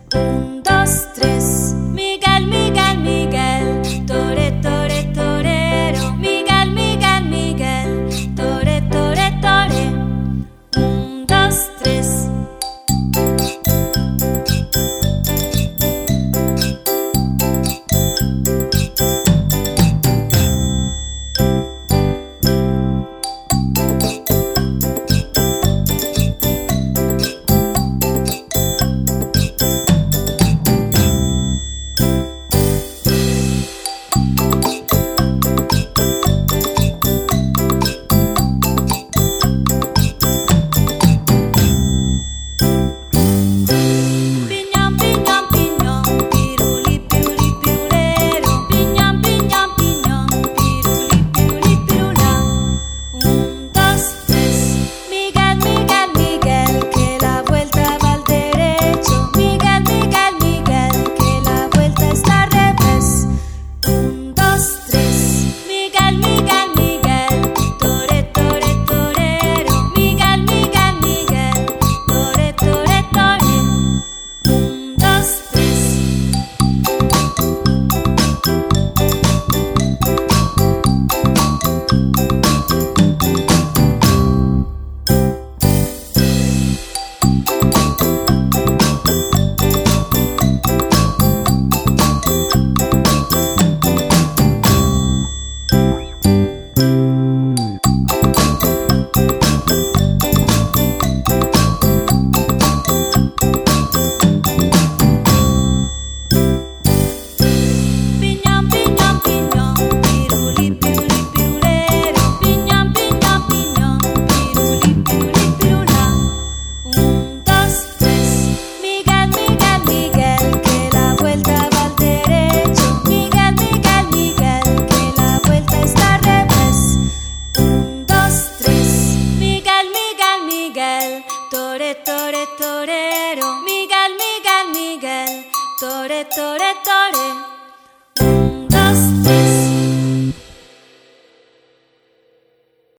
Un, dos, tres. Miguel, Miguel, Miguel. Tore, tore, torero. Miguel, Miguel, Miguel. Tore, tore, tore. Un, dos, tres. Tore, tore, torero. Miguel, Miguel, Miguel. Tore, tore, tore. Un, dos, tres.